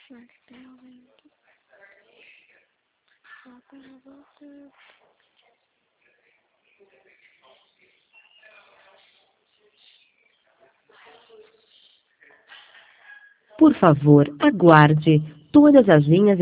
Será que tem alguém aqui? Só para você. Por favor, aguarde. Todas as linhas